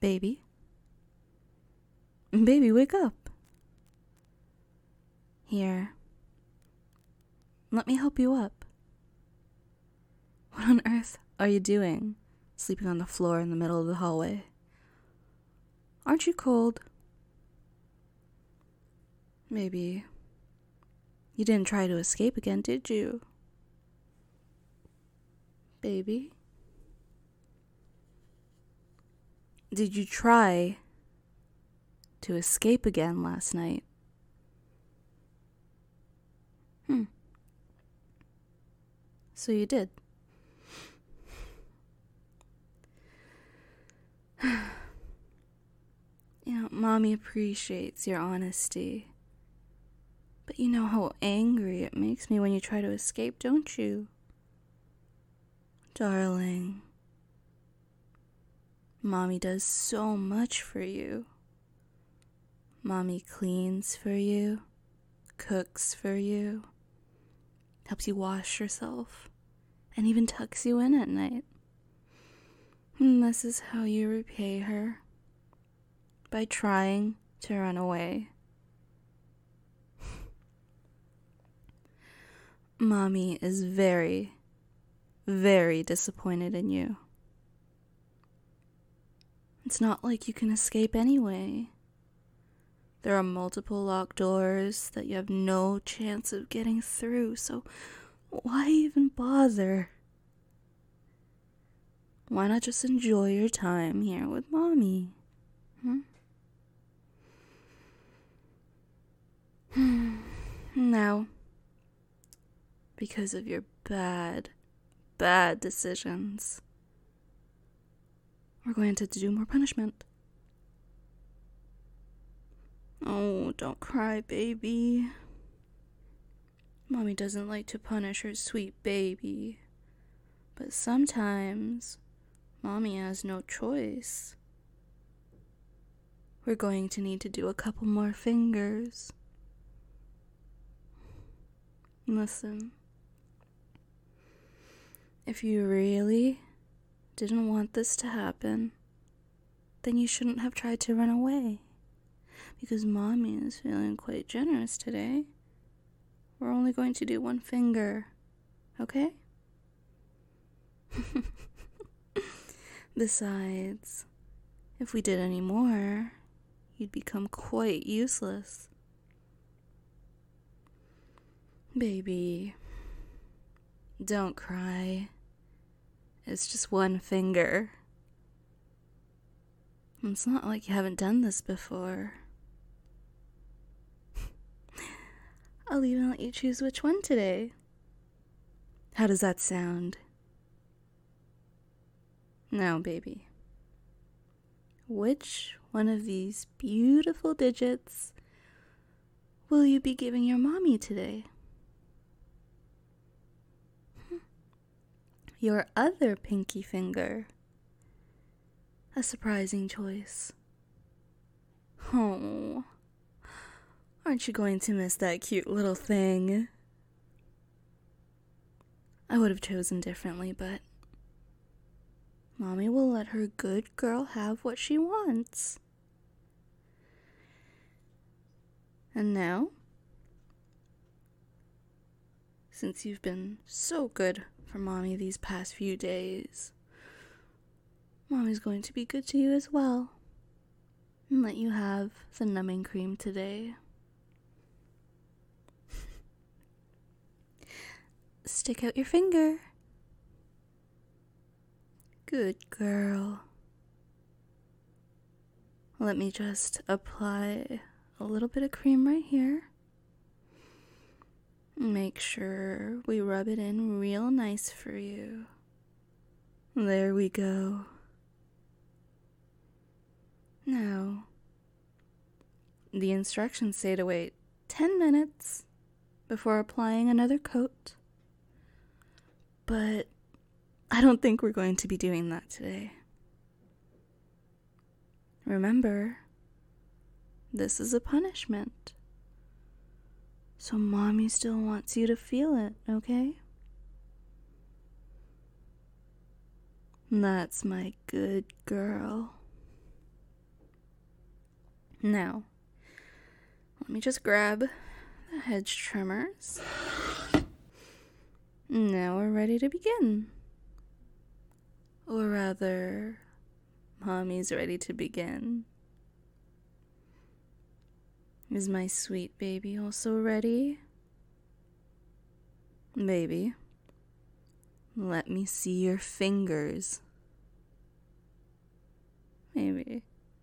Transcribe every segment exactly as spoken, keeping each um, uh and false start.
Baby? Baby, wake up. Here. Let me help you up. What on earth are you doing, sleeping on the floor in the middle of the hallway? Aren't you cold? Maybe. You didn't try to escape again, did you? Baby? Did you try to escape again last night? Hmm. So you did. You know, Mommy appreciates your honesty. But you know how angry it makes me when you try to escape, don't you? Darling. Mommy does so much for you. Mommy cleans for you, cooks for you, helps you wash yourself, and even tucks you in at night. And this is how you repay her. By trying to run away. Mommy is very, very disappointed in you. It's not like you can escape anyway. There are multiple locked doors that you have no chance of getting through, so why even bother? Why not just enjoy your time here with Mommy? Hmm? Now, because of your bad, bad decisions, we're going to do more punishment. Oh, don't cry, baby. Mommy doesn't like to punish her sweet baby, but sometimes Mommy has no choice. We're going to need to do a couple more fingers. Listen, if you really didn't want this to happen, then you shouldn't have tried to run away. Because Mommy is feeling quite generous today. We're only going to do one finger, okay? Besides, if we did any more, you'd become quite useless. Baby, don't cry. It's just one finger. It's not like you haven't done this before. I'll even let you choose which one today. How does that sound? Now, baby, which one of these beautiful digits will you be giving your Mommy today? Your other pinky finger. A surprising choice. Oh, aren't you going to miss that cute little thing? I would have chosen differently, but Mommy will let her good girl have what she wants. And now, since you've been so good for Mommy these past few days, Mommy's going to be good to you as well, and let you have the numbing cream today. Stick out your finger. Good girl. Let me just apply a little bit of cream right here. Make sure we rub it in real nice for you. There we go. Now, the instructions say to wait ten minutes before applying another coat. But I don't think we're going to be doing that today. Remember, this is a punishment. So Mommy still wants you to feel it, okay? That's my good girl. Now, let me just grab the hedge trimmers. Now we're ready to begin. Or rather, Mommy's ready to begin. Is my sweet baby also ready? Baby, let me see your fingers. Maybe.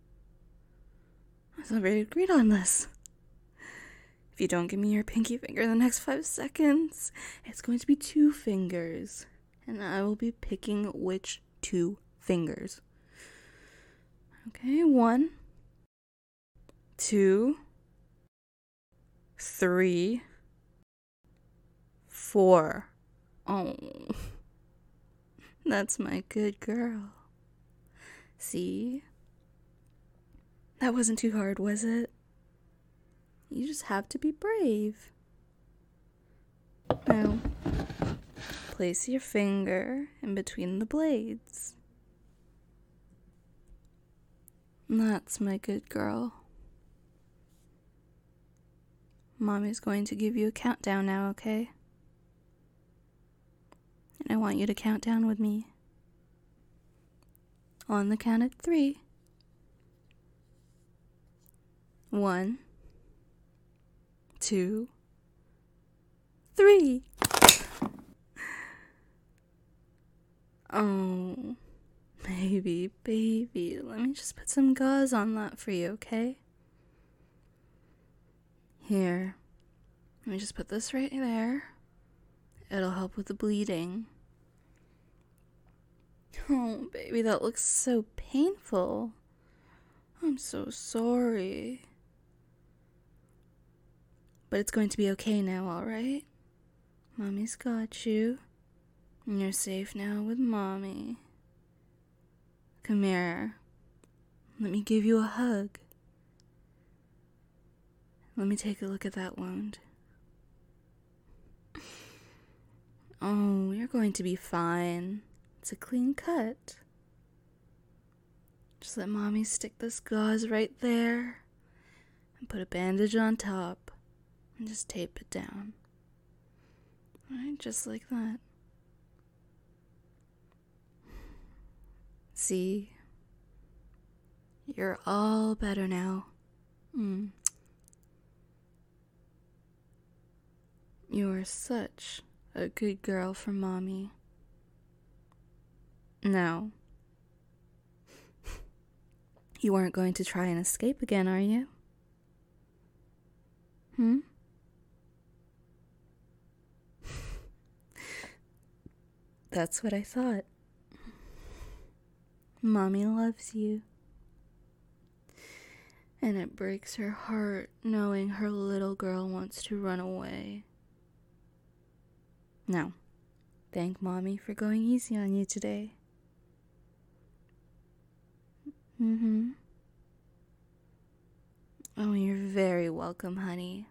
I thought we agreed on this. If you don't give me your pinky finger in the next five seconds, it's going to be two fingers. And I will be picking which two fingers. Okay, one, two, three, four. Oh, that's my good girl. See? That wasn't too hard, was it? You just have to be brave. Now, place your finger in between the blades. That's my good girl. Mommy's going to give you a countdown now, okay? And I want you to count down with me. On the count of three. One, two, three. Oh, baby, baby, let me just put some gauze on that for you, okay? Here, let me just put this right there. It'll help with the bleeding. Oh, baby, that looks so painful. I'm so sorry. But it's going to be okay now, alright? Mommy's got you. And you're safe now with Mommy. Come here. Let me give you a hug. Let me take a look at that wound. Oh, you're going to be fine. It's a clean cut. Just let Mommy stick this gauze right there and put a bandage on top and just tape it down. Alright, just like that. See? You're all better now. Mm. You are such a good girl for Mommy. Now, you aren't going to try and escape again, are you? Hmm? That's what I thought. Mommy loves you. And it breaks her heart knowing her little girl wants to run away. Now, thank Mommy for going easy on you today. Mm-hmm. Oh, you're very welcome, honey.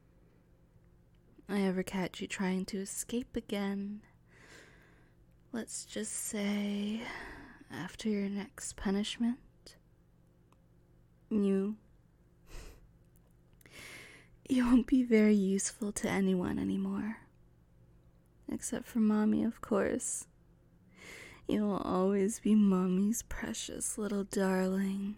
I ever catch you trying to escape again, let's just say, after your next punishment, you, you won't be very useful to anyone anymore. Except for Mommy, of course. You will always be Mommy's precious little darling.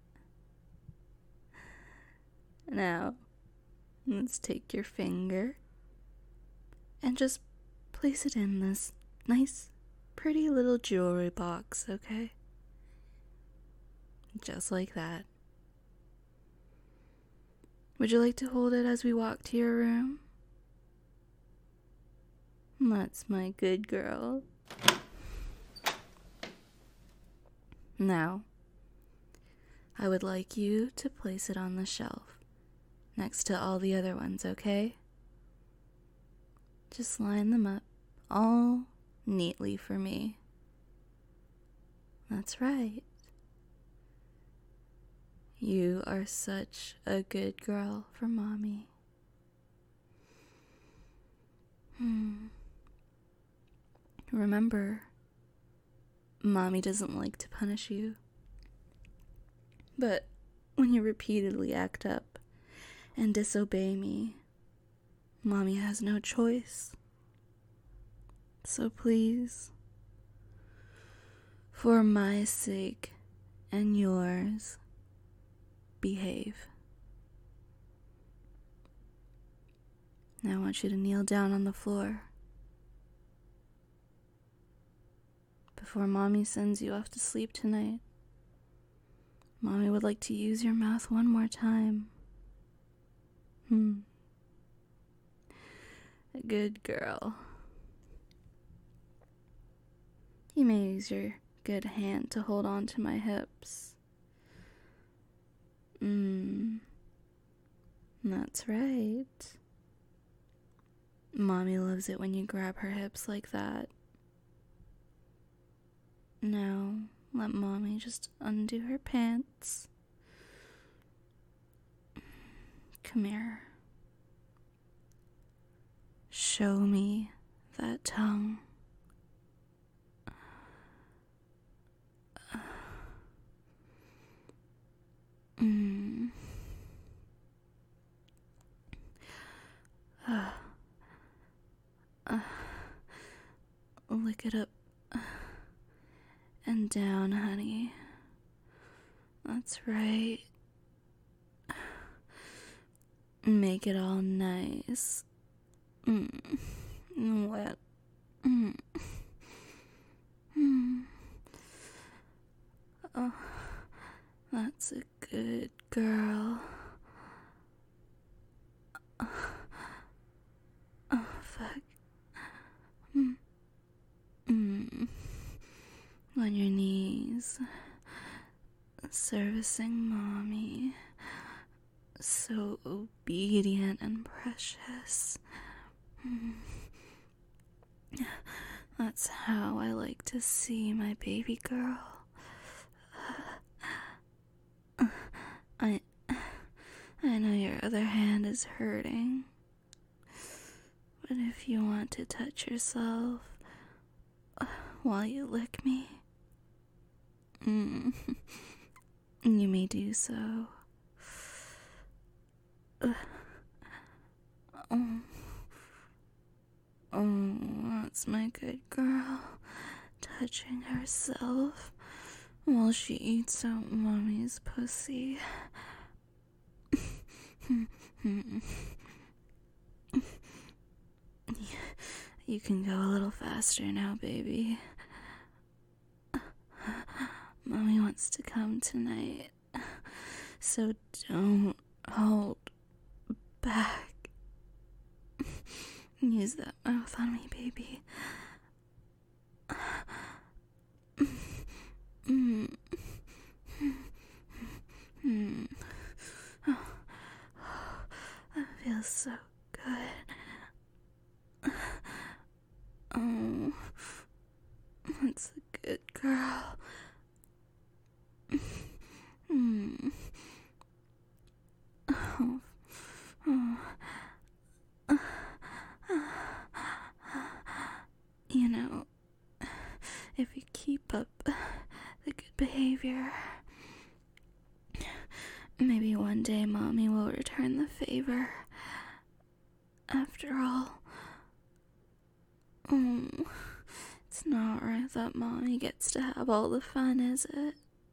Now, let's take your finger and just place it in this nice, pretty little jewelry box, okay? Just like that. Would you like to hold it as we walk to your room? That's my good girl. Now, I would like you to place it on the shelf next to all the other ones, okay? Just line them up all neatly for me. That's right. You are such a good girl for Mommy. Hmm. Remember, Mommy doesn't like to punish you. But when you repeatedly act up and disobey me. Mommy has no choice. So please, for my sake and yours, behave. Now I want you to kneel down on the floor. Before Mommy sends you off to sleep tonight, Mommy would like to use your mouth one more time. Hmm. A good girl. You may use your good hand to hold on to my hips. Mmm. That's right. Mommy loves it when you grab her hips like that. Now, let Mommy just undo her pants. Come here. Show me that tongue. Mm. Uh. Uh. Lick it up and down, honey. That's right. Make it all nice. Mm. Wet. Mm. Mm. Oh, that's a good girl. Oh, oh fuck. Mm. Mm. On your knees, servicing Mommy, so obedient and precious. Mm. That's how I like to see my baby girl. I, I know your other hand is hurting, but if you want to touch yourself while you lick me, Mm. you may do so. Uh. Oh. Oh, that's my good girl, touching herself while she eats out Mommy's pussy. You can go a little faster now, baby. Mommy wants to come tonight, so don't hold back. Use that mouth on me, baby. Mm. Mm. Oh. That feels so good. Oh, that's a good girl. Mm. Oh. Oh. You know, if you keep up the good behavior, maybe one day Mommy will return the favor. After all, oh, it's not right that Mommy gets to have all the fun, is it?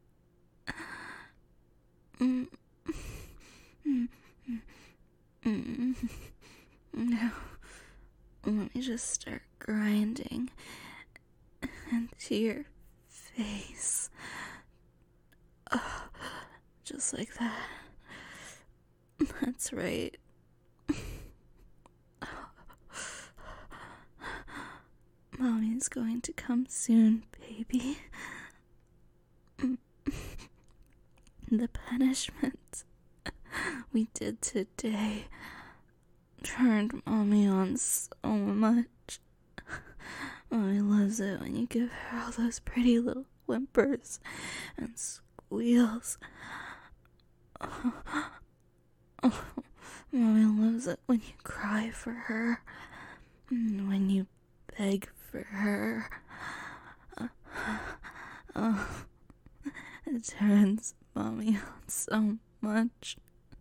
Mm. Mm. Mm. No. Let me just start grinding into your face. Oh, just like that. That's right. Mommy's going to come soon, baby. The punishment we did today turned Mommy on so much. Mommy loves it when you give her all those pretty little whimpers and squeals. Oh, oh, Mommy loves it when you cry for her, and when you beg for her. Oh, it turns Mommy on so much.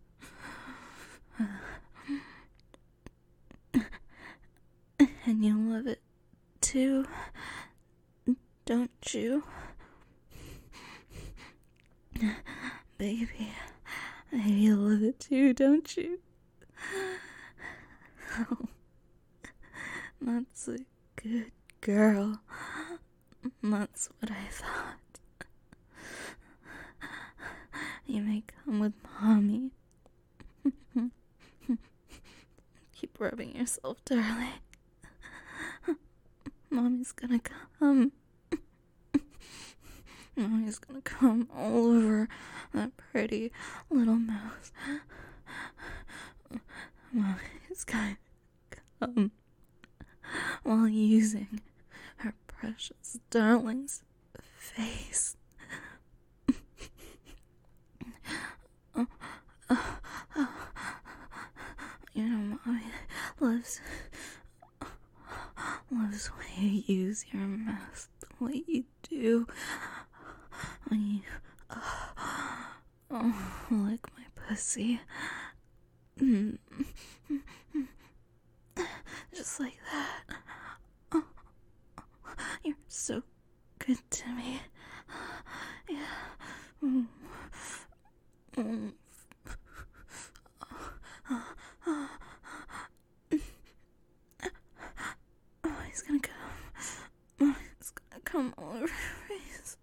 And you love it too, don't you? Baby, baby, you love it too, don't you? Oh, that's a good girl. That's what I thought. You may come with Mommy. Keep rubbing yourself, darling. Mommy's gonna come. Mommy's gonna come all over that pretty little mouth. Mommy's gonna come while using her precious darling's face. Oh, oh, oh. You know, Mommy loves loves when you use your mouth the way you do. When you oh, oh, lick my pussy. Just like that. Oh, you're so good to me. Yeah. Mm. Mm. Oh, he's gonna come. Oh, he's gonna come all over your face.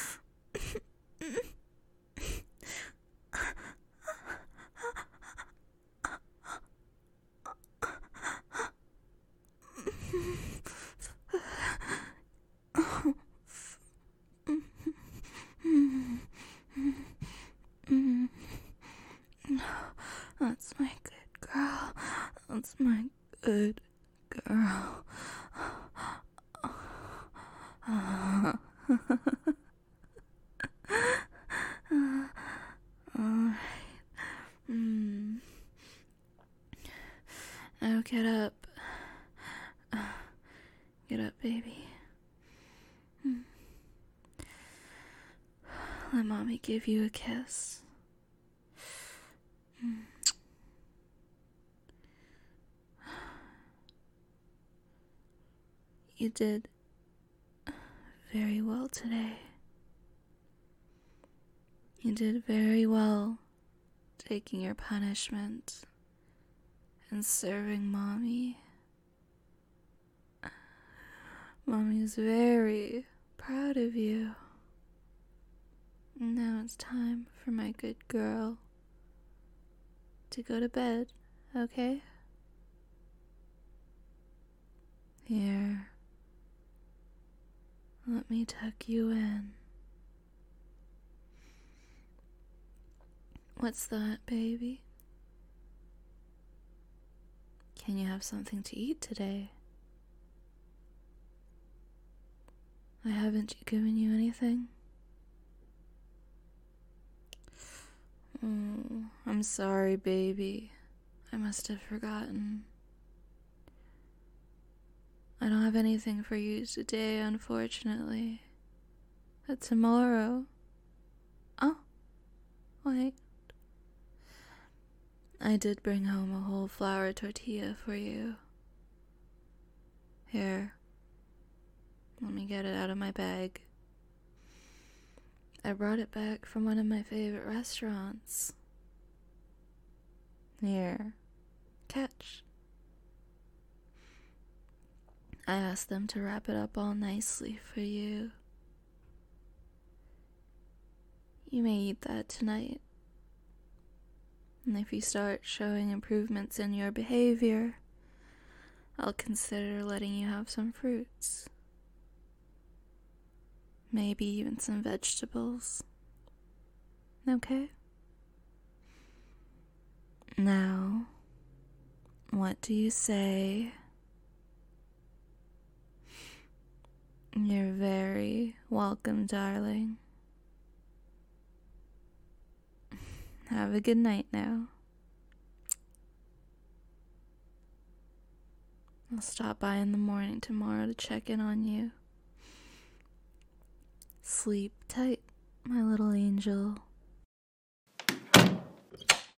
That's my good girl. That's my good girl. Alright. Mm. Now get up. Get up, baby. Mm. Let Mommy give you a kiss. Mm. You did very well today. You did very well taking your punishment and serving Mommy. Mommy's very proud of you. Now it's time for my good girl to go to bed, okay? Here. Let me tuck you in. What's that, baby? Can you have something to eat today? I haven't given you anything? Oh, I'm sorry, baby. I must have forgotten. I don't have anything for you today, unfortunately. But tomorrow... Oh, wait. I did bring home a whole flour tortilla for you. Here. Let me get it out of my bag. I brought it back from one of my favorite restaurants. Here. Catch. I asked them to wrap it up all nicely for you. You may eat that tonight. And if you start showing improvements in your behavior, I'll consider letting you have some fruits. Maybe even some vegetables. Okay? Now, what do you say? You're very welcome, darling. Have a good night now. I'll stop by in the morning tomorrow to check in on you. Sleep tight, my little angel.